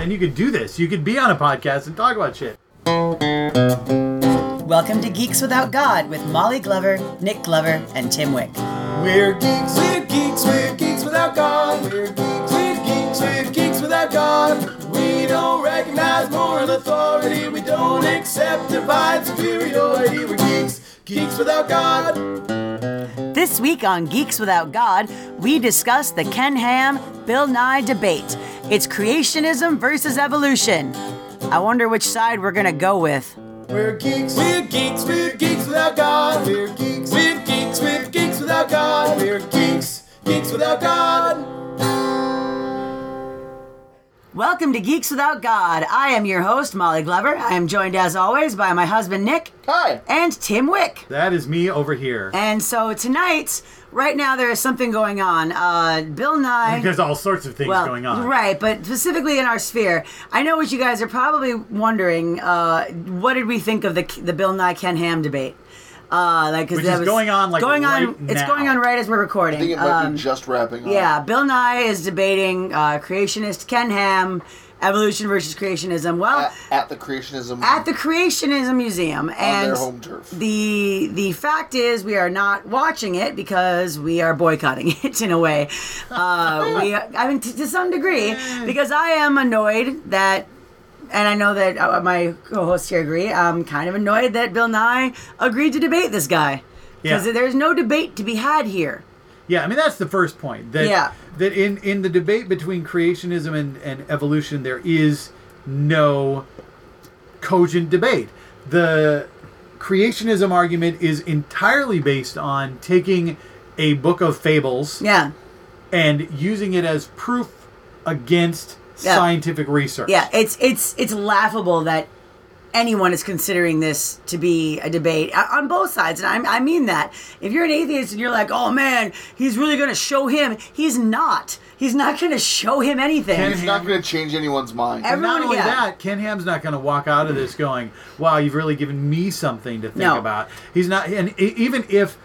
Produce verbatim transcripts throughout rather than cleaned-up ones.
and you could do this. You could be on a podcast and talk about shit. Welcome to Geeks Without God with Molly Glover, Nick Glover, and Tim Wick. We're geeks, we're geeks, we're geeks without God. We're geeks, we're geeks, we're geeks without God. We don't recognize moral authority. We don't accept divine superiority. We're geeks, geeks without God. This week on Geeks Without God, we discuss the Ken Ham, Bill Nye debate. It's creationism versus evolution. I wonder which side we're gonna go with. We're geeks, we're geeks, we're geeks without God. We're geeks, we're geeks, we're geeks without God. We're geeks, geeks without God. Welcome to Geeks Without God. I am your host, Molly Glover. I am joined, as always, by my husband, Nick. Hi. And Tim Wick. That is me over here. And so tonight, right now, there is something going on. Uh, Bill Nye... There's all sorts of things well, going on. Right, but specifically in our sphere. I know what you guys are probably wondering. Uh, what did we think of the the Bill Nye Ken Ham debate? Uh, like, Which that is was going on, like, going right on, It's now. going on right as we're recording. I think it might Um, be just wrapping up. Yeah, Bill Nye is debating uh, creationist Ken Ham, evolution versus creationism. Well, At, at the creationism. at the Creationism Museum, on and their home turf. the the fact is we are not watching it because we are boycotting it in a way. Uh, we, I mean, t- to some degree, because I am annoyed that. And I know that uh, my co-hosts here agree. I'm kind of annoyed that Bill Nye agreed to debate this guy. Because Yeah. there's no debate to be had here. Yeah, I mean, that's the first point. That, Yeah. That in, in the debate between creationism and, and evolution, there is no cogent debate. The creationism argument is entirely based on taking a book of fables Yeah. and using it as proof against Yeah. scientific research. Yeah, it's it's it's laughable that anyone is considering this to be a debate uh, on both sides, and I, I mean that. If you're an atheist and you're like, "Oh man, he's really going to show him," he's not. He's not going to show him anything. Ken It's not going to change anyone's mind. Every- And not only yeah. that, Ken Ham's not going to walk out of this going, "Wow, you've really given me something to think No. about." He's not, and e- even if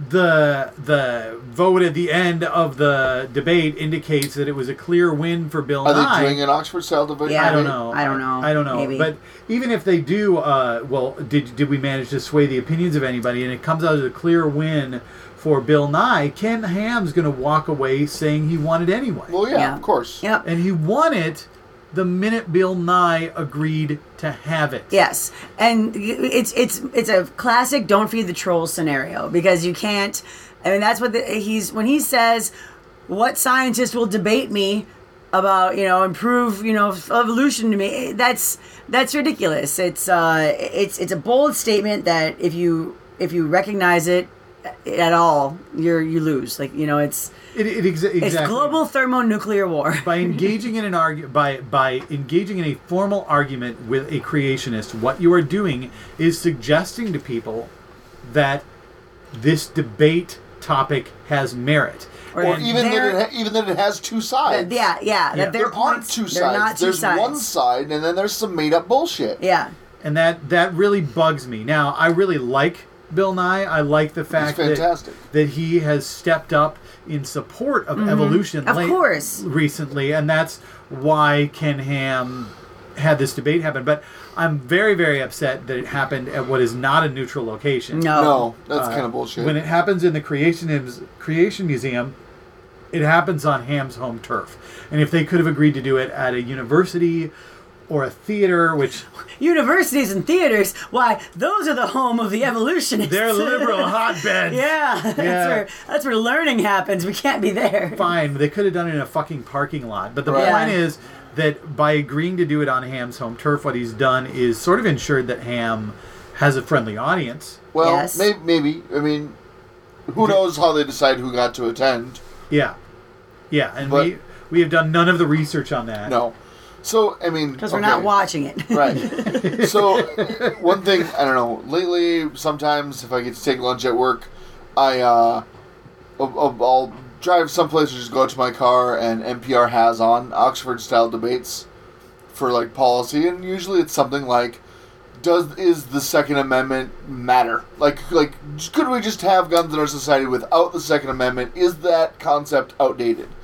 the the vote at the end of the debate indicates that it was a clear win for Bill Are Nye. they doing an Oxford style debate? Yeah. I don't know. I don't know. I don't know. Maybe. But even if they do, uh, well, did did we manage to sway the opinions of anybody? And it comes out as a clear win for Bill Nye. Ken Ham's going to walk away saying he won it anyway. Well, yeah, Yeah. of course. Yep. And he won it the minute Bill Nye agreed to have it. Yes, and it's it's it's a classic "don't feed the trolls" scenario because you can't. I mean, that's what the, he's when he says, "What scientist will debate me about you know improve you know evolution to me?" That's that's ridiculous. It's uh it's it's a bold statement that if you if you recognize it at all, you're you lose. Like you know, it's It, it exa- exactly. it's global thermonuclear war. By engaging in an argu- by by engaging in a formal argument with a creationist, what you are doing is suggesting to people that this debate topic has merit. Or And even that, they're- it ha- even that it has two sides. yeah, yeah, Yeah. that their There aren't points- two they're sides. not two There's sides. one side, and then there's some made-up bullshit. Yeah. And that that really bugs me. Now, I really like Bill Nye. I like the fact that, fantastic. that he has stepped up in support of evolution Mm-hmm. Of late- course. recently, and that's why Ken Ham had this debate happen. But I'm very, very upset that it happened at what is not a neutral location. No. No, that's Uh, kind of bullshit. When it happens in the Creation Creation Museum, it happens on Ham's home turf. And if they could have agreed to do it at a university or a theater, which Universities and theaters, why, those are the home of the evolutionists. they're liberal hotbeds. Yeah, that's, Yeah. Where, that's where learning happens. We can't be there. Fine, they could have done it in a fucking parking lot. But the Right. point Yeah. is that by agreeing to do it on Ham's home turf, what he's done is sort of ensured that Ham has a friendly audience. well, Yes. may- maybe. I mean, who knows how they decide who got to attend? Yeah. Yeah, and But- we we have done none of the research on that. No. So, I mean... Because we're okay. not watching it. Right. So, one thing, I don't know, lately, sometimes if I get to take lunch at work, I, uh, I'll, I'll drive someplace or just go out to my car and N P R has on Oxford-style debates for, like, policy, and usually it's something like, does, is the Second Amendment matter? Like, like, could we just have guns in our society without the Second Amendment? Is that concept outdated?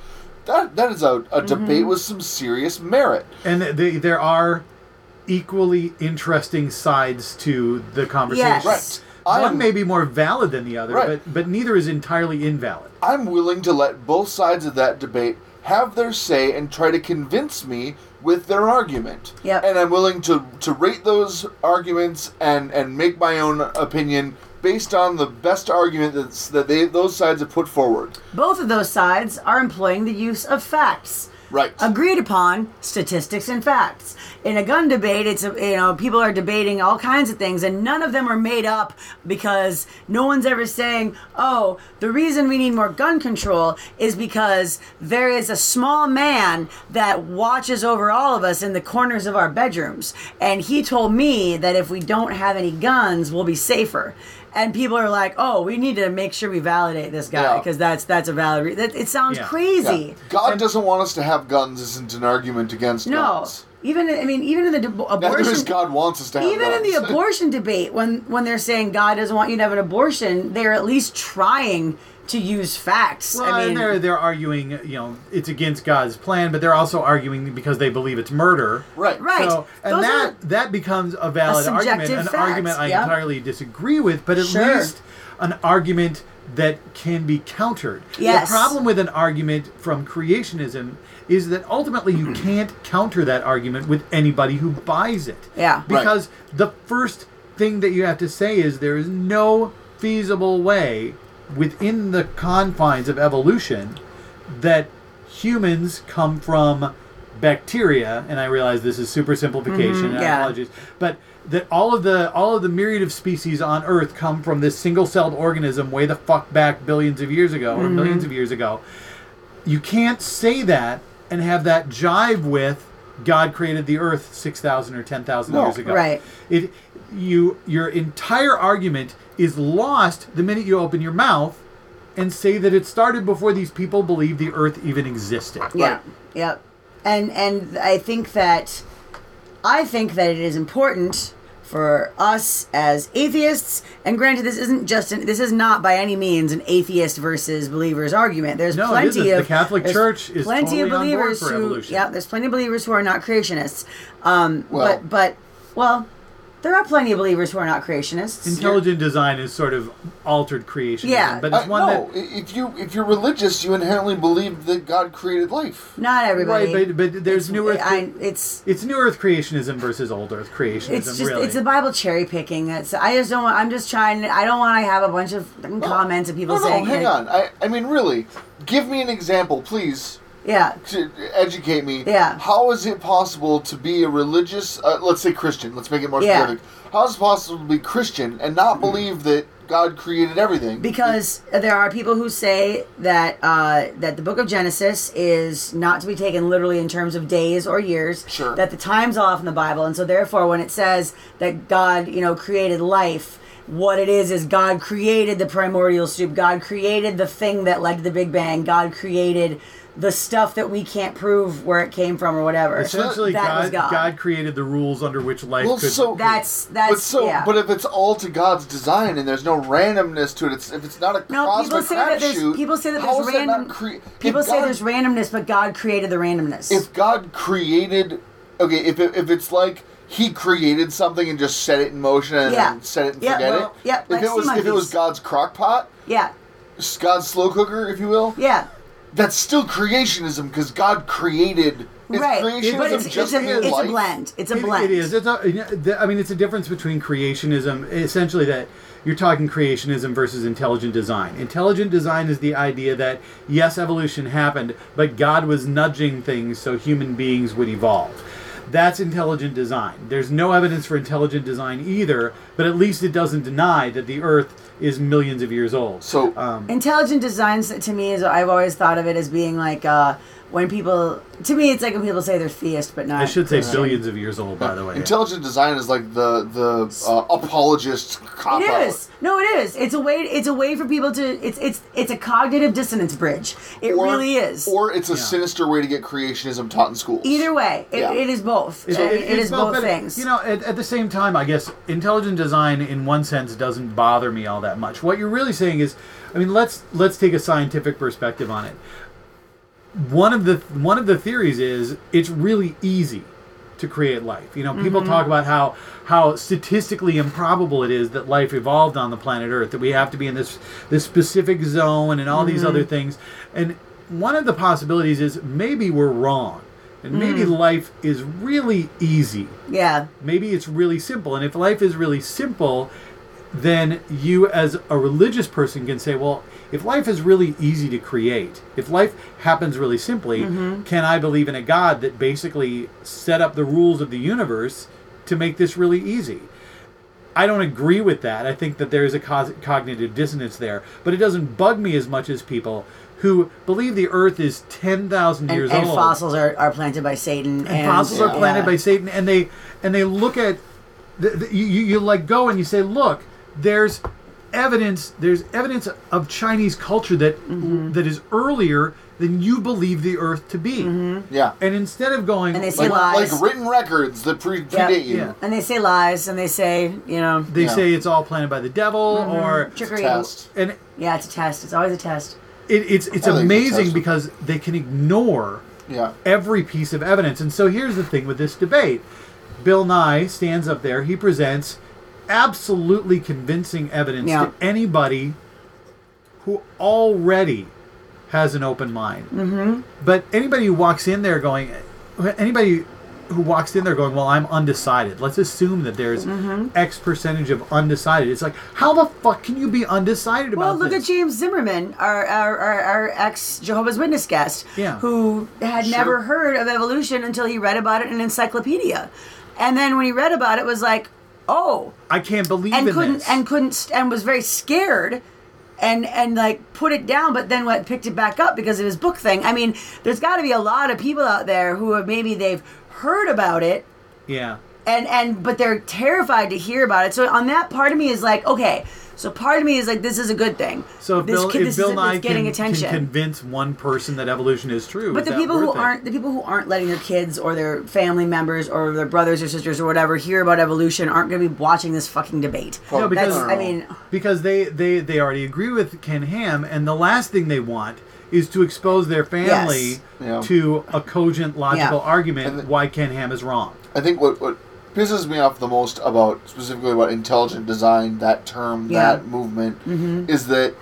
that that is a, a Mm-hmm. debate with some serious merit. And th- there are equally interesting sides to the conversation. Yes. Right. I One am- may be more valid than the other, Right. but but neither is entirely invalid. I'm willing to let both sides of that debate have their say and try to convince me with their argument. Yep. And I'm willing to, to rate those arguments and, and make my own opinion based on the best argument that's, that they those sides have put forward. Both of those sides are employing the use of facts. Right. Agreed upon statistics and facts. In a gun debate, it's, you know, people are debating all kinds of things, and none of them are made up because no one's ever saying, oh, the reason we need more gun control is because there is a small man that watches over all of us in the corners of our bedrooms, and he told me that if we don't have any guns, we'll be safer. And people are like, "Oh, we need to make sure we validate this guy Yeah. because that's that's a valid." Re- that, it sounds Yeah. crazy. Yeah. God doesn't want us to have guns isn't an argument against No, guns. even I mean, even in the de- Neither abortion, is God wants us to have even guns. in the abortion debate, when when they're saying God doesn't want you to have an abortion, they're at least trying to use facts. Well, I mean, and they're they're arguing, you know, it's against God's plan, but they're also arguing because they believe it's murder. Right. Right. So, and Those that are that becomes a valid argument, subjective an fact, argument I yeah. entirely disagree with, but at Sure. least an argument that can be countered. Yes. The problem with an argument from creationism is that ultimately you can't counter that argument with anybody who buys it. Yeah. Right. Because the first thing that you have to say is there is no feasible way within the confines of evolution that humans come from bacteria, and I realize this is super simplification, and I yeah. apologize, but that all of the all of the myriad of species on Earth come from this single-celled organism way the fuck back billions of years ago, or millions of years ago. You can't say that and have that jive with God created the Earth six thousand or ten thousand No. years ago. Right. It you your entire argument is lost the minute you open your mouth and say that it started before these people believed the Earth even existed. Yeah. Yep. And and I think that I think that it is important for us as atheists, and granted, this isn't just an, this is not by any means an atheist versus believers argument. There's No, it plenty isn't. of The Catholic there's Church is plenty totally of on board believers for who evolution. yeah, there's plenty of believers who are not creationists. Um, Well- but but well, there are plenty of believers who are not creationists. Intelligent design is sort of altered creationism, Yeah. but it's Uh, one no, that i- if you if you're religious, you inherently believe that God created life. Not everybody. right, but, but there's It's- new Earth. I, it's it's new Earth creationism versus old Earth creationism. It's just really. it's the Bible cherry picking. That's I just don't want. I'm just trying. I don't want to have a bunch of fucking comments of people no, no, saying, hang like, on. I, I mean, really, give me an example, please, yeah, to educate me. Yeah. How is it possible to be a religious, uh, let's say Christian, let's make it more Yeah. specific. How is it possible to be Christian and not believe that God created everything? because there are people who say that uh, that the Book of Genesis is not to be taken literally in terms of days or years. Sure. That the time's off in the Bible, and so therefore, when it says that God, you know, created life. What it is is God created the primordial soup. God created the thing that led to the Big Bang. God created the stuff that we can't prove where it came from or whatever. Essentially, that was God, God. God created the rules under which life Well, could. so That's that's but so, yeah. but if it's all to God's design and there's no randomness to it, it's if it's not a No, people cosmic say that there's crapshoot, people say that how there's is that random. not cre- people if say God- there's randomness, but God created the randomness. if God created, okay, if it, if it's like He created something and just set it in motion and Yeah. then set it and Yeah, forget well, it. yeah, if like it was sea if it was monkeys. God's crock pot, yeah, God's slow cooker, if you will, yeah, that's still creationism because God created. Is right. creationism But it's, just it's, a, being it's life? a blend. It's a It- blend. It is. It's a, the- I mean, it's a difference between creationism, essentially that you're talking creationism versus intelligent design. Intelligent design is the idea that, yes, evolution happened, but God was nudging things so human beings would evolve. That's intelligent design. There's no evidence for intelligent design either, but at least it doesn't deny that the Earth is millions of years old. So um, Intelligent design to me is I've always thought of it as being like uh, when people to me it's like when people say they're theist but not. I should say Christian. billions of years old, by the way. intelligent design is like the the uh, apologist cop It out. is. No, it is. It's a way. It's a way for people to. It's it's it's a cognitive dissonance bridge. It Or- really is. Or it's a sinister way to get creationism taught in schools. Either way, it, Yeah. it is both. It- I mean, it- it it's is both but, things. You know, at, at the same time, I guess intelligent design, in one sense, doesn't bother me all that much. What you're really saying is, I mean, let's let's take a scientific perspective on it. one of the one of the theories is it's really easy to create life. You know, people Mm-hmm. talk about how how statistically improbable it is that life evolved on the planet Earth, that we have to be in this this specific zone and all Mm-hmm. these other things. And one of the possibilities is maybe we're wrong. And maybe Mm. life is really easy. Yeah. Maybe it's really simple. And if life is really simple, then you as a religious person can say, well, if life is really easy to create, if life happens really simply, Mm-hmm. can I believe in a God that basically set up the rules of the universe to make this really easy? I don't agree with that. I think that there is a cos- cognitive dissonance there. But it doesn't bug me as much as people who believe the Earth is ten thousand And, years and old. fossils are, are planted by Satan. And, And, fossils are yeah. planted by Satan, and they and they look at the, the, you, you you like go and you say, look, there's evidence there's evidence of Chinese culture that Mm-hmm. that is earlier than you believe the Earth to be. Yeah. And instead of going, And they say Like, lies. like written records that pre- Yeah. predate you. Yeah. And they say lies, and they say, you know, they Yeah. say it's all planted by the devil, Mm-hmm. or trickery. Test. and Yeah, it's a test. It's always a test. it, it's it's I think it's amazing tested. because they can ignore Yeah. every piece of evidence. And so here's the thing with this debate. Bill Nye stands up there. He presents absolutely convincing evidence Yeah. to anybody who already has an open mind. Mm-hmm. But anybody who walks in there going, anybody who walks in there going, well, I'm undecided. Let's assume that there's Mm-hmm. X percentage of undecided. It's like, how the fuck can you be undecided Well, about look this? at James Zimmerman, our our, our, our ex Jehovah's Witness guest, Yeah. who had Sure. never heard of evolution until he read about it in an encyclopedia, and then when he read about it, was like, oh, I can't believe and in couldn't this. and couldn't st- and was very scared. And, and like put it down, but then what picked it back up because of his book thing. I mean, there's got to be a lot of people out there who have maybe they've heard about it, yeah. and and but they're terrified to hear about it. So on that, part of me is like, okay, so part of me is like, this is a good thing. So if this Bill, kid- if this Bill is, Nye it's getting can, attention. can convince one person that evolution is true, But is the that people who worth it? aren't the people who aren't letting their kids or their family members or their brothers or sisters or whatever hear about evolution aren't going to be watching this fucking debate. No, because- That's, I mean, because they, they, they already agree with Ken Ham, and the last thing they want is to expose their family Yes. Yeah. to a cogent, logical Yeah. argument And the- why Ken Ham is wrong. I think what, what pisses me off the most about, specifically about intelligent design, that term, Yeah. that movement, is that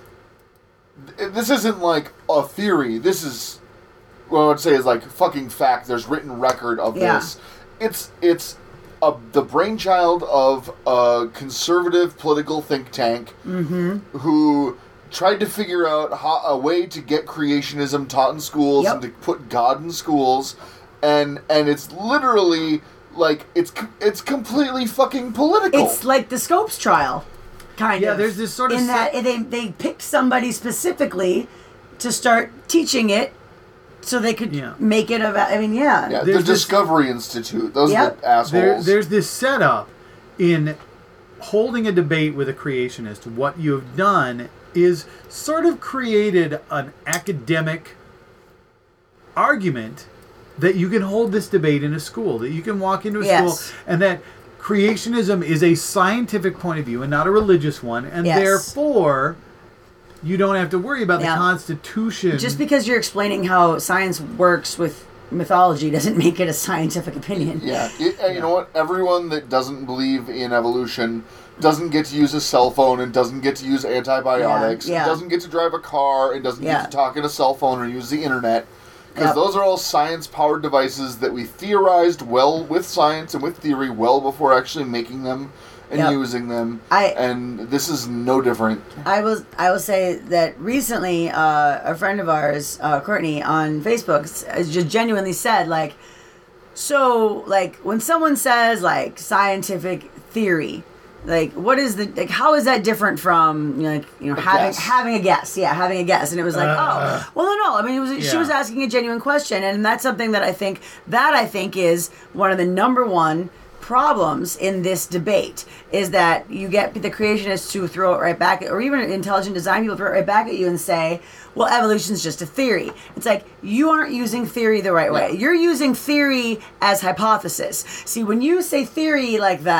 th- this isn't like a theory. This is, what I would say is like fucking fact. There's written record of Yeah. this. It's, it's a, the brainchild of a conservative political think tank who tried to figure out how, a way to get creationism taught in schools Yep. and to put God in schools, and and it's literally like it's com- it's completely fucking political. it's like the Scopes trial, kind Yeah, of. there's this sort of in set- that they they picked somebody specifically to start teaching it, so they could Yeah. make it a. I mean, yeah, yeah, the there's this- Discovery Institute. Those Yep. are the assholes. There, there's this setup in holding a debate with a creationist. What you have done is sort of created an academic argument that you can hold this debate in a school, that you can walk into a Yes. school, and that creationism is a scientific point of view and not a religious one, and Yes. therefore you don't have to worry about Yeah. the Constitution. just because you're explaining how science works with mythology doesn't make it a scientific opinion. Yeah, it, and you know what? Everyone that doesn't believe in evolution doesn't get to use a cell phone and doesn't get to use antibiotics. Yeah, yeah. Doesn't get to drive a car and doesn't Yeah. get to talk in a cell phone or use the internet. Because Yep. those are all science-powered devices that we theorized well with science and with theory well before actually making them and Yep. using them. I- and this is no different. I will. I will say that recently, uh, a friend of ours, uh, Courtney, on Facebook, s- has just genuinely said, like, so, like, when someone says like scientific theory, like, what is the like? How is that different from, you know, like, you know, A having guess. having a guess? Yeah, having a guess, and it was like, Uh, oh, well, no, no. I mean, it was she yeah. was asking a genuine question, and that's something that I think that I think is one of the number one problems in this debate is that you get the creationists to throw it right back at, or even intelligent design people throw it right back at you and say, well, evolution's just a theory. It's like, you aren't using theory the right way. Yeah. You're using theory as hypothesis. See, when you say theory like that,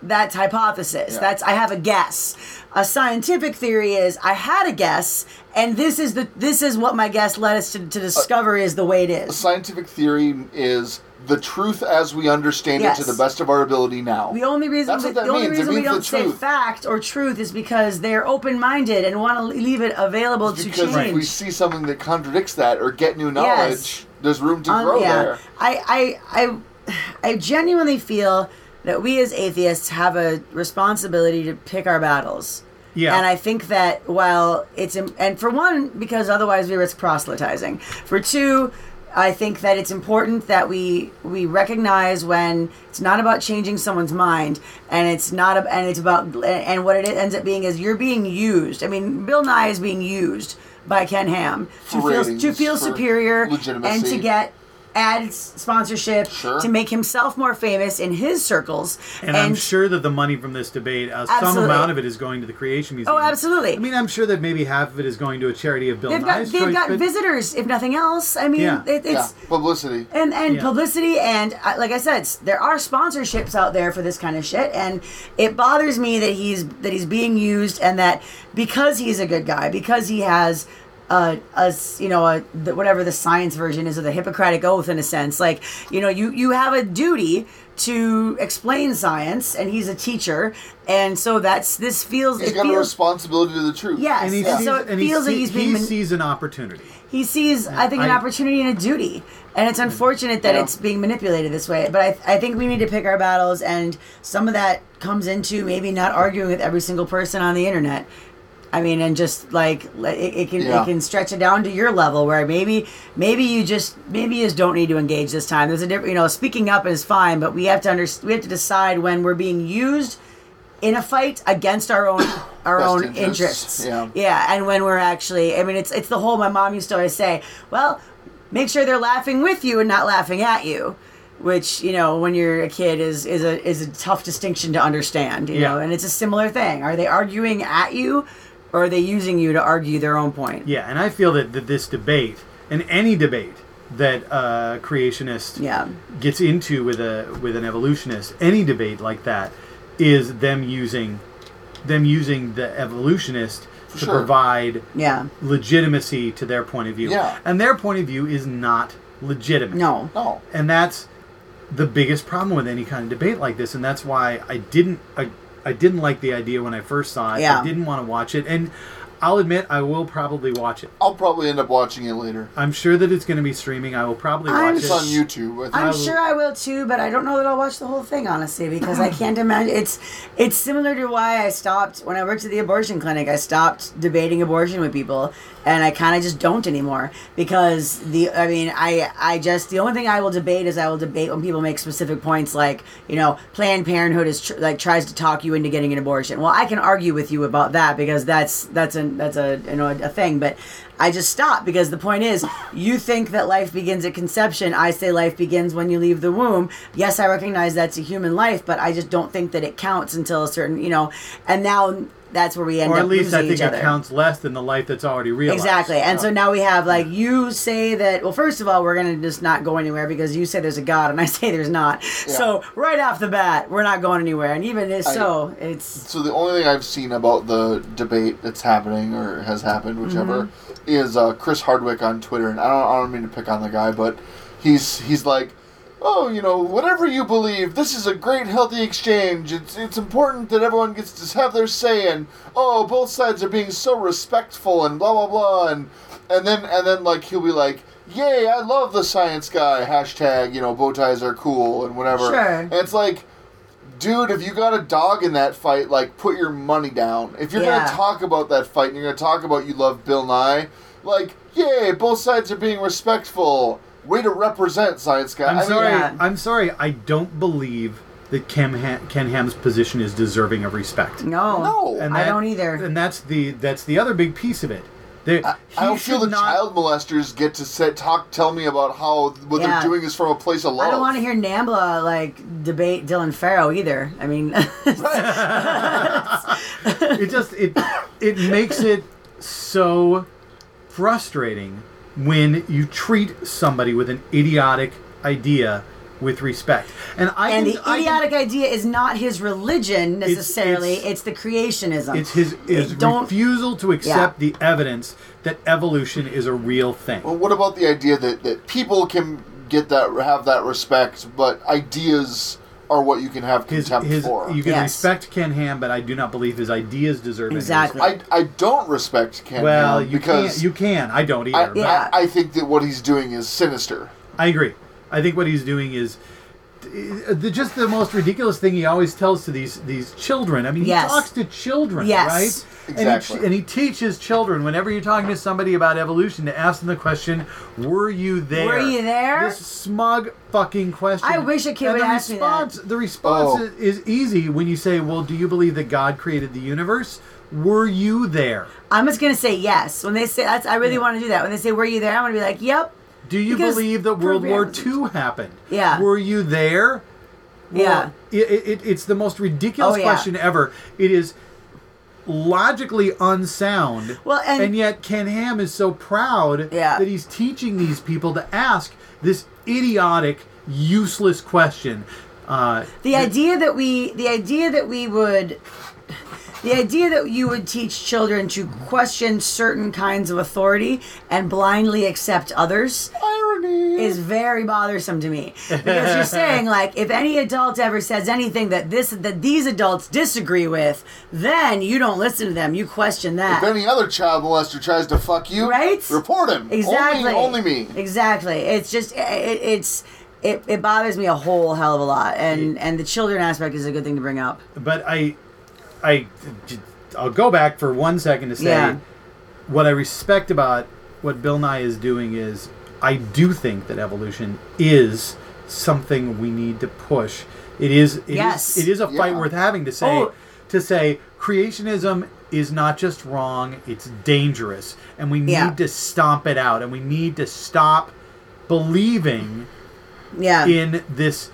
that's hypothesis. Yeah. That's I have a guess. A scientific theory is I had a guess, and this is the this is what my guess led us to, to discover is the way it A is. scientific theory is the truth as we understand Yes. it to the best of our ability now. The only reason That's we, what that the only means. It reason we means the don't say truth. fact or truth is because they're open-minded and want to leave it available to Because change. if we see something that contradicts that or get new knowledge, Yes. there's room to Um, grow yeah. there. I, I, I, I genuinely feel that we as atheists have a responsibility to pick our battles. Yeah. And I think that while it's, im- and for one, because otherwise we risk proselytizing. For two, I think that it's important that we we recognize when it's not about changing someone's mind, and it's not, a, and it's about, and what it ends up being is you're being used. I mean, Bill Nye is being used by Ken Ham to For feel ratings, to feel for superior and to legitimacy. get ad sponsorship Sure. to make himself more famous in his circles. And, I'm sure that the money from this debate, uh, some Absolutely. amount of it is going to the Creation Museum. Oh, absolutely. I mean, I'm sure that maybe half of it is going to a charity of Bill they've got Nye's they've choice. got but visitors, if nothing else. I mean, Yeah. it, Yeah, it's publicity. and and Yeah. publicity and uh, like I said, s- there are sponsorships out there for this kind of shit, and it bothers me that he's that he's being used, and that because he's a good guy, because he has. Uh, a s- you know, a, the, whatever the science version is of the Hippocratic Oath, in a sense, like you know, you you have a duty to explain science, and he's a teacher, and so that's this feels He's it got a feels responsibility to the truth. yes, and he and sees, so it and he, feels like see- he's being he man- sees an opportunity. he sees, I think, an I- opportunity and a duty. And it's unfortunate that Yeah. it's being manipulated this way. But I, I think we need to pick our battles, and some of that comes into maybe not arguing with every single person on the internet. I mean, and just like let- it, it can Yeah. it can stretch it down to your level where maybe maybe you just maybe you just don't need to engage this time. There's a different, you know, speaking up is fine, but we have to under, we have to decide when we're being used in a fight against our own our Best own interests, interests. yeah. Yeah, and when we're actually, I mean, it's it's the whole. My mom used to always say, "Well, make sure they're laughing with you and not laughing at you," which you know, when you're a kid, is is a is a tough distinction to understand. You Yeah. know, and it's a similar thing. Are they arguing at you, or are they using you to argue their own point? Yeah, and I feel that, that this debate, and any debate that a creationist Yeah. gets into with a with an evolutionist, any debate like that, is them using them using the evolutionist to Sure. provide Yeah. legitimacy to their point of view. Yeah. And their point of view is not legitimate. No. No. And that's the biggest problem with any kind of debate like this, and that's why I didn't I, I didn't like the idea when I first saw it. Yeah. I didn't want to watch it, and I'll admit I will probably watch it. I'll probably end up watching it later. I'm sure that it's going to be streaming. I will probably I'm watch It's it. on YouTube. I think. I'm I sure I will too, but I don't know that I'll watch the whole thing, honestly, because I can't imagine. It's it's similar to why I stopped when I worked at the abortion clinic. I stopped debating abortion with people, and I kind of just don't anymore because the I mean I I just the only thing I will debate is I will debate when people make specific points like you know Planned Parenthood is tr- like tries to talk you into getting an abortion. Well, I can argue with you about that because that's that's a that's a you know a thing, but. I just stop because the point is, you think that life begins at conception. I say life begins when you leave the womb. Yes, I recognize that's a human life, but I just don't think that it counts until a certain, you know, and now that's where we end or up at least losing I think each it other. counts less than the life that's already realized. Exactly. And so now we have like you say that well first of all we're going to just not go anywhere because you say there's a god and I say there's not. So right off the bat we're not going anywhere and even if I- so it's So the only thing I've seen about the debate that's happening or has happened, whichever, is uh, Chris Hardwick on Twitter, and I don't, I don't mean to pick on the guy, but he's he's like, oh, you know, whatever you believe, this is a great healthy exchange. It's it's important that everyone gets to have their say, and oh, both sides are being so respectful, and blah blah blah, and and then and then like he'll be like, yay, I love the science guy. Hashtag, you know, bow ties are cool and whatever. Sure. And it's like. Dude, if you got a dog in that fight, like, put your money down. If you're Yeah. going to talk about that fight and you're going to talk about you love Bill Nye, like, yay, both sides are being respectful. Way to represent, science guy. I'm I mean, sorry. yeah. I'm sorry. I don't believe that Ken, ha- Ken Ham's position is deserving of respect. no. No. And I that- don't either. And that's the that's the other big piece of it. There, I, I he don't feel should the not- child molesters get to sit, talk, tell me about how what Yeah. they're doing is from a place of love. I don't want to hear Nambla like debate Dylan Farrow either. I mean, It just it it makes it so frustrating when you treat somebody with an idiotic idea with respect. And I And can, the I can- idiotic idea is not his religion necessarily; it's- it's, the creationism. it's his, his Don't- refusal to accept the evidence that evolution is a real thing. Well, what about the idea that, that people can get that, have that respect, but ideas are what you can have His, contempt his, for? you can Yes. respect Ken Ham, but I do not believe his ideas deserve any Exactly. respect. I, I don't respect Ken Well, Ham you because can. You can. I don't either. I, but Yeah. I, I think that what he's doing is sinister. I agree. I think what he's doing is uh, the, just the most ridiculous thing he always tells to these these children. I mean, Yes. he talks to children, Yes. right? Exactly. And he, and he teaches children whenever you're talking to somebody about evolution to ask them the question, "Were you there?" Were you there? This smug fucking question. I wish a kid and would the ask me that. response, The response Oh. is, is easy when you say, "Well, do you believe that God created the universe? Were you there? I'm just gonna say yes when they say that's. I really want to do that. When they say, "Were you there?" I'm gonna be like, "Yep." Do you Because believe that World prove War it. Two happened? Yeah. Were you there? Yeah. It, it, it's the most ridiculous Oh, yeah. question ever. It is logically unsound. Well, and- yet Ken Ham is so proud Yeah. that he's teaching these people to ask this idiotic, useless question. Uh, The idea that we, the idea that we would, the idea that you would teach children to question certain kinds of authority and blindly accept others Irony. is very bothersome to me, because you're saying, like, if any adult ever says anything that this that these adults disagree with, then you don't listen to them, you question that. If any other child molester tries to fuck you, Right? report him. Exactly. Only, only me. Exactly. It's just it, it's it, it bothers me a whole hell of a lot, and and the children aspect is a good thing to bring up. but I, I, I'll go back for one second to say Yeah. what I respect about what Bill Nye is doing is I do think that evolution is something we need to push. It is. It Yes. is, it is a fight Yeah. worth having to say. Oh. To say creationism is not just wrong; it's dangerous, and we need Yeah. to stomp it out, and we need to stop believing Yeah. in this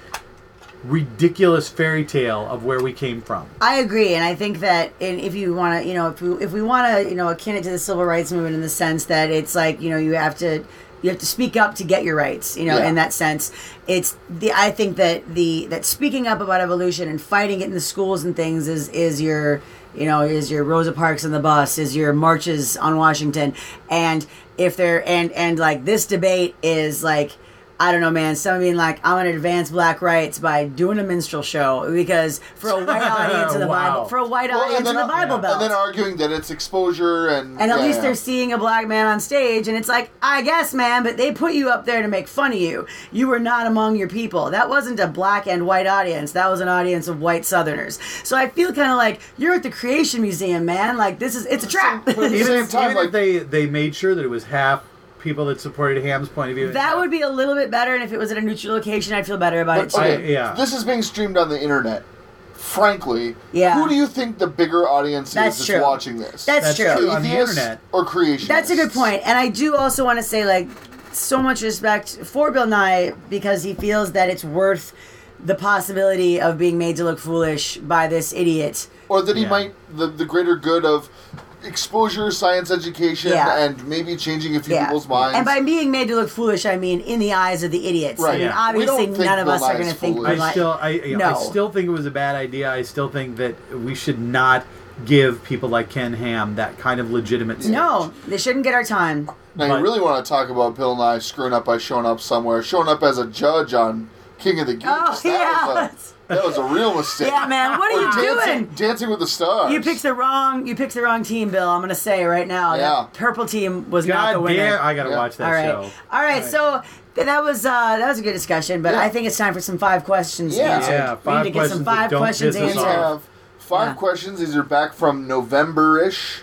ridiculous fairy tale of where we came from. I agree, and I think that in, if you want to, you know, if we, if we want to, you know, akin it to the civil rights movement in the sense that it's like, you know, you have to you have to speak up to get your rights, you know, Yeah. in that sense. It's the I think that the that speaking up about evolution and fighting it in the schools and things is is your you know is your Rosa Parks on the bus, is your marches on Washington, and if they're and and like this debate is like. I don't know, man. Some being like, I'm going to advance black rights by doing a minstrel show because for a white audience in the Wow. Bible, for a white Well, audience in the Bible yeah. Belt, And then arguing that it's exposure and and at yeah, least yeah. they're seeing a black man on stage, and it's like, I guess, man, but they put you up there to make fun of you. You were not among your people. That wasn't a black and white audience. That was an audience of white Southerners. So I feel kind of like you're at the Creation Museum, man. Like this is it's a trap. But at the Even, same if, time, even like if they they made sure that it was half people that supported Ham's point of view. That would be a little bit better, and if it was at a neutral location, I'd feel better about it But, too. I- okay, yeah. this is being streamed on the internet. Frankly, Yeah. who do you think the bigger audience That's is true. that's watching this? That's, That's true. true. on the Atheists internet. or creationists? That's a good point. And I do also want to say, like, so much respect for Bill Nye because he feels that it's worth the possibility of being made to look foolish by this idiot. Or that he Yeah. might the the greater good of exposure, science education, Yeah. and maybe changing a few Yeah. people's minds. And by being made to look foolish, I mean in the eyes of the idiots. Right. I mean, Yeah. We obviously, don't think none of Bill us are Nye going to is think foolish. I Bill Nye- still, I, you know, I No. still think it was a bad idea. I still think that we should not give people like Ken Ham that kind of legitimate stage. No, they shouldn't get our time. now, but- you really want to talk about Bill Nye screwing up by showing up somewhere, showing up as a judge on King of the Geeks. Oh, that, yeah. was a, that was a real mistake. Yeah, man, what are Or you dancing, doing? Dancing with the Stars. You picked the wrong. You picked the wrong team, Bill. I'm going to say right now. Yeah. That purple team was not God the winner. damn, I gotta Yeah. watch that All right. show. All right. So th- that was uh, that was a good discussion, but Yeah. I think it's time for some five questions Yeah. answered. Yeah, we five need to get some questions that five don't questions piss us We off. answered. have five Yeah. questions. These are back from November-ish.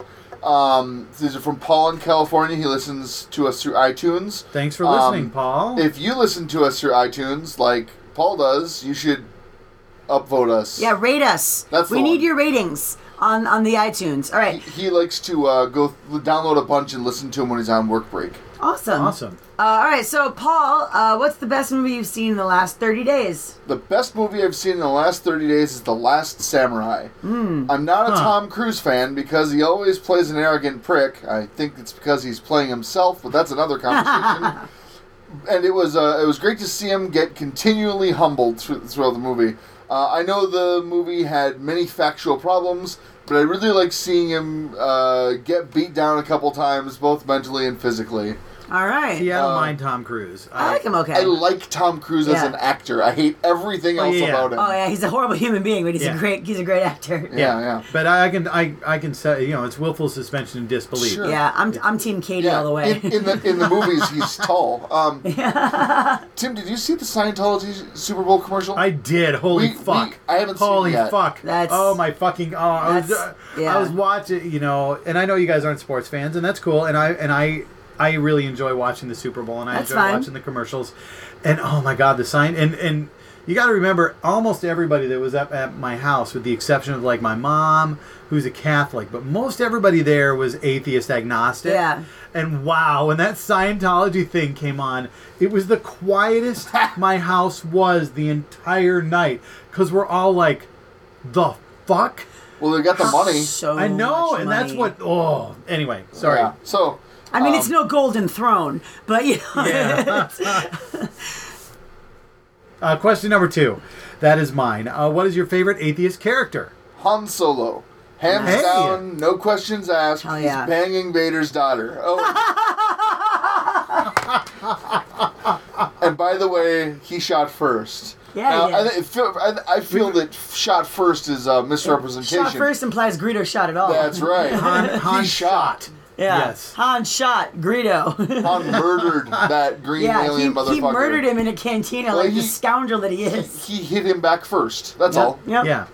Um, these are from Paul in California. He listens to us through iTunes. Thanks for Um, listening, Paul. If you listen to us through iTunes, like Paul does, you should upvote us. Yeah, rate us. That's the we need one. your ratings on on the iTunes. All He, right. he likes to uh, go th- download a bunch and listen to them when he's on work break. Awesome. awesome. Uh, all right. So Paul, uh, what's the best movie you've seen in the last thirty days? The best movie I've seen in the last thirty days is The Last Samurai. Hmm. I'm not a Huh. Tom Cruise fan because he always plays an arrogant prick. I think it's because he's playing himself, but that's another conversation. and it was uh, it was great to see him get continually humbled through, throughout the movie. Uh, I know the movie had many factual problems, but I really like seeing him uh, get beat down a couple times, both mentally and physically. All right. See, I don't Uh, mind Tom Cruise. I like him okay. I like Tom Cruise as Yeah. an actor. I hate everything Oh, else yeah. about him. Oh yeah, he's a horrible human being, but he's Yeah. a great he's a great actor. Yeah, yeah. But I, I can I I can say, you know, it's willful suspension of disbelief. Sure. Yeah, I'm I'm Team Katie Yeah, all the way. In, in the in the movies, he's tall. Um, Tim, did you see the Scientology Super Bowl commercial? I did. Holy We- fuck! we- I haven't seen Holy it yet. fuck! That's- oh my fucking! Oh, I was, That's- uh, yeah. I was watching. You know, and I know you guys aren't sports fans, and that's cool. And I and I I really enjoy watching the Super Bowl, and I That's enjoy fine. watching the commercials. And oh my god, the sign and and you got to remember, almost everybody that was up at my house, with the exception of like my mom, who's a Catholic, but most everybody there was atheist, agnostic. Yeah. And wow, when that Scientology thing came on, it was the quietest my house was the entire night. Because we're all like, the fuck? well, they got the money. So I know, much and that's money. what, oh, anyway, sorry. Yeah. So, I mean, um, it's no golden throne, but you know, Yeah. uh, question number two. That is mine. Uh, what is your favorite atheist character? Han Solo. Hands Hey. down, no questions asked. Hell He's yeah. banging Vader's daughter. Oh. And by the way, he shot first. Yeah, Now, he I, did. thi- feel, I, I feel that shot first is a misrepresentation. shot first implies Greedo shot it all. That's right. Han, Han he shot. Yeah. Yes. Han shot Greedo. Han murdered that green yeah, he, alien motherfucker. he murdered him in a cantina Well, like he- the scoundrel that he is. He hit him back first. That's Yep, all. Yep. Yeah.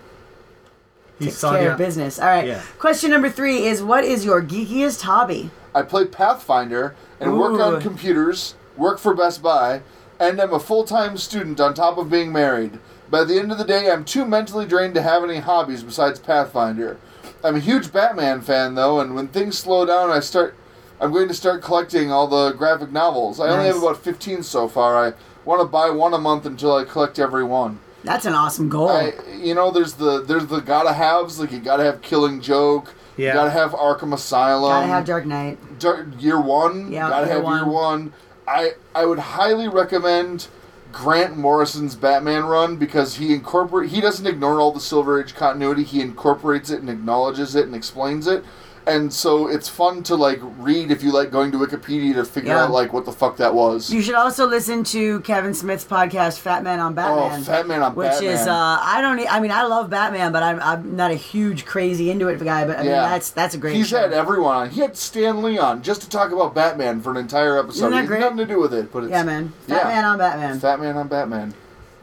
He Takes saw care the- of business. All right. Yeah. Question number three is, what is your geekiest hobby? I play Pathfinder and work Ooh. on computers, work for Best Buy, and I'm a full-time student on top of being married. By the end of the day, I'm too mentally drained to have any hobbies besides Pathfinder. I'm a huge Batman fan, though, and when things slow down, I start... I'm going to start collecting all the graphic novels. I only Nice. have about fifteen so far. I want to buy one a month until I collect every one. That's an awesome goal. I, you know, there's the there's the gotta haves, like you gotta have Killing Joke, Yeah. you gotta have Arkham Asylum, Gotta have Dark Knight. Dar- Year One, Yeah, gotta Year have Year One. One. I I would highly recommend Grant Morrison's Batman run because he incorporate he doesn't ignore all the Silver Age continuity. He incorporates it and acknowledges it and explains it. And so it's fun to like read if you like going to Wikipedia to figure Yeah. out like what the fuck that was. You should also listen to Kevin Smith's podcast, Fat Man on Batman. Oh, Fat Man on which Batman. is uh, I don't. e- I mean, I love Batman, but I'm I'm not a huge crazy into it guy. But I mean, Yeah. that's that's a great. He's show. had everyone on. He had Stan Lee on just to talk about Batman for an entire episode. Isn't that It had great? nothing to do with it, but it's Yeah, man. Fat yeah. Man on Batman. Fat Man on Batman.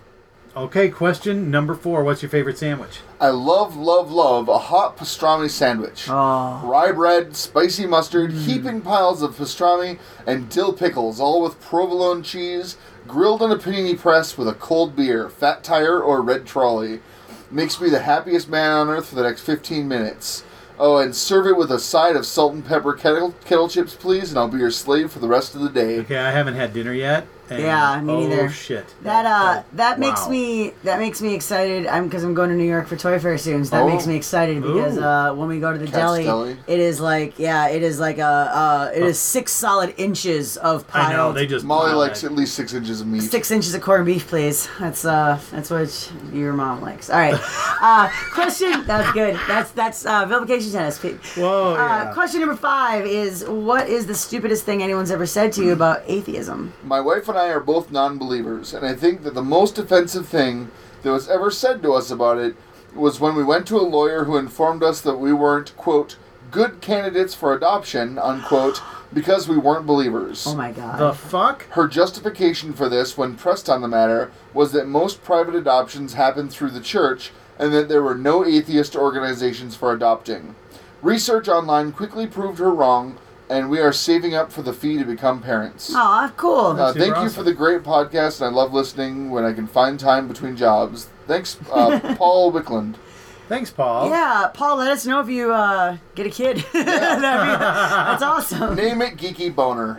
Okay, question number four. What's your favorite sandwich? I love, love, love a hot pastrami sandwich. Oh, Rye bread, spicy mustard, heaping piles of pastrami, and dill pickles, all with provolone cheese, grilled on a panini press with a cold beer, Fat Tire or Red Trolley. Makes me the happiest man on earth for the next fifteen minutes. Oh, and serve it with a side of salt and pepper kettle, kettle chips, please, and I'll be your slave for the rest of the day. Okay, I haven't had dinner yet. and- Yeah, me oh, neither. shit. that uh, that makes wow. me that makes me excited. I'm because I'm going to New York for Toy Fair soon. So that Oh. makes me excited because Ooh. uh, when we go to the Cat's deli, Deli. it is like yeah, it is like a uh, it is six solid inches of piled. I know, they just... Molly pile likes that. at least six inches of meat. Six inches of corned beef, please. That's uh, that's what your mom likes. All right. Uh, question. That's good. That's that's uh, Vilification tennis. Pete. Whoa, Uh, yeah. question number five is: what is the stupidest thing anyone's ever said to you about atheism? My wife and I are both non-believers, and I think that the most offensive thing that was ever said to us about it was when we went to a lawyer who informed us that we weren't, quote, good candidates for adoption, unquote, because we weren't believers. Oh my god. The fuck? Her justification for this, when pressed on the matter, was that most private adoptions happen through the church and that there were no atheist organizations for adopting. Research online quickly proved her wrong, and we are saving up for the fee to become parents. Aw, cool. Uh, Super thank you awesome. for the great podcast, and I love listening when I can find time between jobs. Thanks, uh, Paul Wickland. Thanks, Paul. Yeah, Paul, let us know if you uh, get a kid. That'd be- that's awesome. Name it Geeky Boner.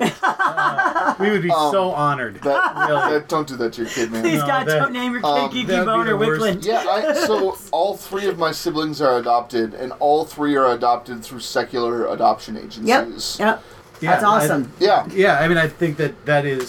We would be Um, so honored. That, Really. that- don't do that to your kid, man. He's No, got that- don't name your kid um, Geeky that'd be Boner the worst. Wickland. Yeah, I, so all three of my siblings are adopted, and all three are adopted through secular adoption agencies. Yep. Yep. Yeah, That's I- awesome. Yeah. Yeah, I mean, I think that that is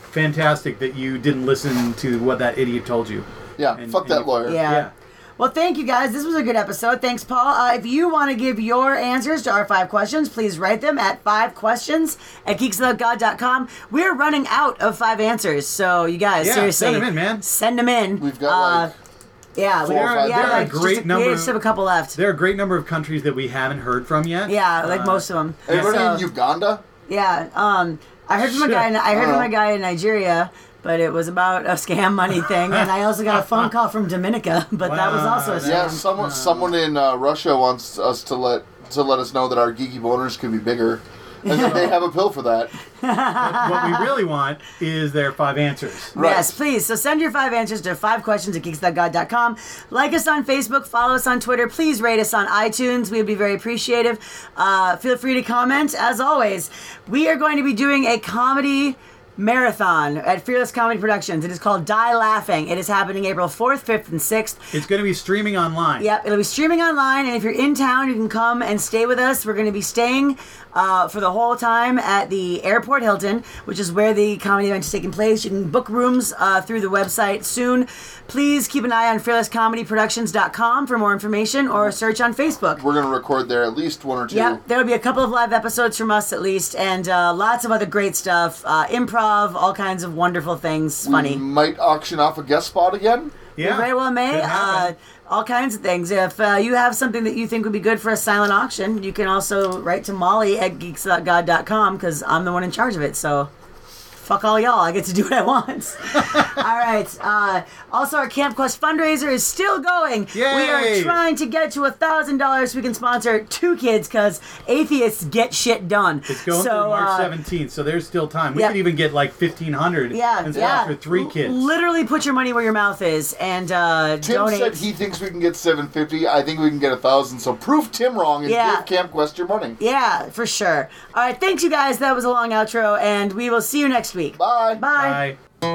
fantastic that you didn't listen to what that idiot told you. Yeah, And- fuck and that you- lawyer. Yeah. Yeah. Well, thank you guys. This was a good episode. Thanks, Paul. Uh, if you want to give your answers to our five questions, please write them at five questions at geeks without god dot com. We're running out of five answers, so you guys, Yeah, seriously. send them in, man. Send them in. We've got, Uh, like, yeah, we four or yeah, five yeah, there. like A great just, number We just have a couple left. There are a great number of countries that we haven't heard from yet. Yeah, like Uh, most of them. Anybody So- in Uganda? Yeah, um, I heard from a Shit. guy. In, I heard Uh-huh. from a guy in Nigeria, but it was about a scam money thing, and I also got a phone call from Dominica, but that was Wow, also a scam. Yeah, someone someone in uh, Russia wants us to let to let us know that our geeky boners could be bigger, and that they have a pill for that. What we really want is their five answers. Right. Yes, please. So send your five answers to five questions at geeks without god dot com. Like us on Facebook, follow us on Twitter. Please rate us on iTunes. We would be very appreciative. Uh, feel free to comment. As always, we are going to be doing a comedy marathon at Fearless Comedy Productions. It is called Die Laughing. It is happening April fourth, fifth, and sixth. It's going to be streaming online. Yep, it'll be streaming online, and if you're in town, you can come and stay with us. We're going to be staying uh, for the whole time at the Airport Hilton, which is where the comedy event is taking place. You can book rooms uh, through the website soon. Please keep an eye on fearless comedy productions dot com for more information, or search on Facebook. We're gonna record there at least one or two. Yep, there will be a couple of live episodes from us at least, and uh, lots of other great stuff. Uh, improv, all kinds of wonderful things. We Funny. might auction off a guest spot again. Yeah. You very well may. Could Uh, happen. all kinds of things. If uh, you have something that you think would be good for a silent auction, you can also write to Molly at geeks without god dot com, because I'm the one in charge of it. So fuck all y'all. I get to do what I want. All right. Uh, also, our Camp Quest fundraiser is still going. We are Yay! trying to get to a thousand dollars so we can sponsor two kids, because atheists get shit done. It's going so, through March uh, seventeenth, so there's still time. We yeah. could even get like fifteen hundred Yeah, and yeah. sponsor three kids. Literally put your money where your mouth is and uh, Tim donate. said he thinks we can get seven fifty. I think we can get a thousand. So prove Tim wrong and Yeah. give Camp Quest your money. Yeah, for sure. All right, thanks, you guys. That was a long outro, and we will see you next week. Bye. Bye. Bye.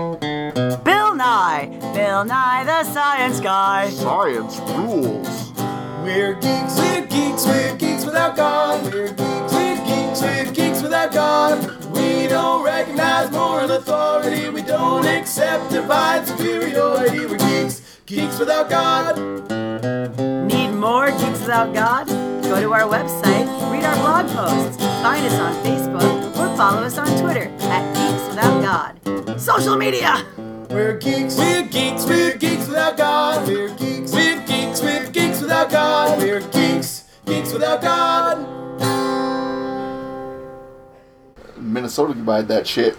Bill Nye, Bill Nye the Science Guy. Science rules. We're geeks, we're geeks, we're geeks without God. We're geeks, we're geeks, we're geeks without God. We don't recognize moral authority. We don't accept divine superiority. We're geeks, geeks without God. Need more Geeks Without God? Go to our website, read our blog posts, find us on Facebook, or follow us on Twitter at Geeks Without God. Social media! We're geeks, we're geeks, we're geeks without God. We're geeks, we're geeks, we're geeks without God. We're geeks, geeks without God. Minnesota could buy that shit.